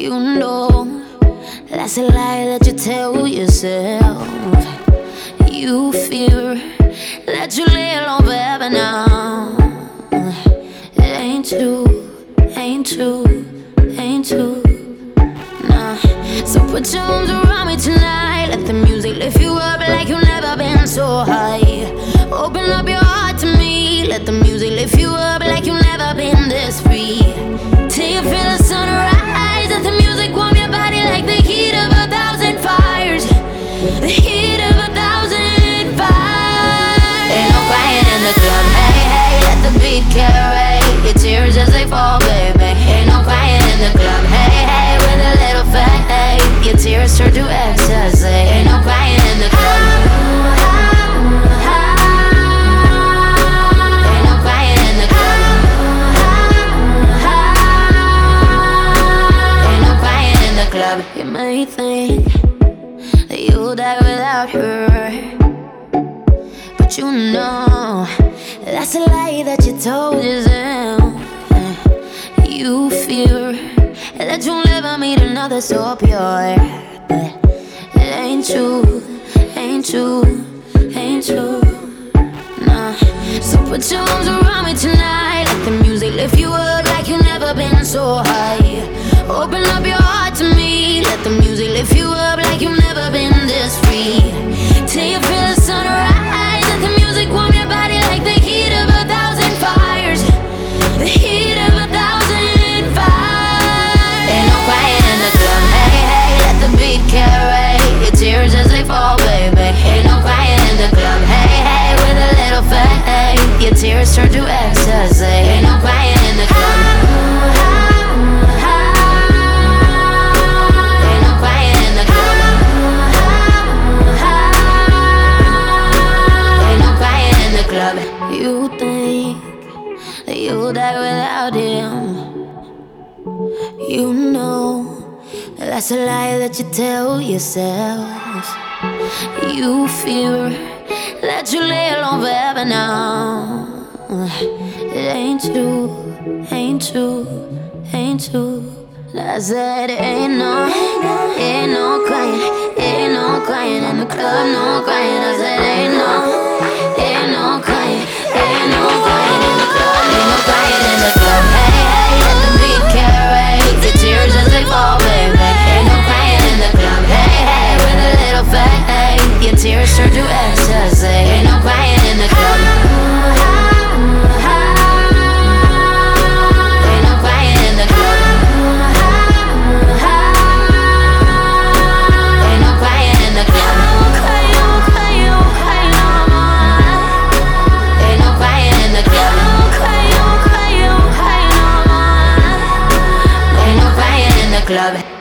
You know that's a lie that you tell yourself. You fear that you lay alone forever now. It ain't true, ain't true, ain't true. Nah. So put your arms around me tonight. Let the music lift you up like you've never been so high. Open up your heart to me. Let the music lift you up like you've never been this free. Till you feel the sunrise. Let the music warm your body like the heat of 1,000 fires. The heat of 1,000 fires. Ain't no crying in the club. Hey, hey, let the beat carry your tears as they fall, baby. Ain't no crying in the club. Hey, hey, with a little faith, your tears turn to ecstasy. Ain't no crying in the club. Ain't no crying in the club. Ain't no crying in the club. You may think that you'll die without her, but you know that's a lie that you told yourself. You fear that you'll never meet another so pure, but it ain't true, ain't true, ain't true. Nah. So put your arms around me tonight. Let the music lift you up like you've never been so high. Open up your heart to me. Let the music lift you up like you've never been this free. Till you feel the sunrise. Let the music warm your body like the heat of 1,000 fires. The heat of 1,000 fires. Ain't no crying in the club. Hey, hey, let the beat carry your tears as they fall, baby. Ain't no crying in the club. Hey, hey, with a little faith, your tears turn to ecstasy. Ain't no crying in the club. Ain't no crying in the club. Ain't no crying in the club. You think that you'll die without him. You know that's a lie that you tell yourself. You fear that you lay alone forever now. It ain't true, ain't true, ain't true. I said ain't no crying, ain't no crying in the club, no crying. I said ain't no crying, ain't no crying in the club, ain't no crying in the club. Hey, hey, let the beat carry your tears as they fall, baby. Ain't no crying in the club. Hey, hey, with a little faith, your tears turn to ecstasy. Ain't no crying in the club. Ain't no crying in the club. Ain't no crying in the club. Ain't no crying in the club. Ain't no crying in the club.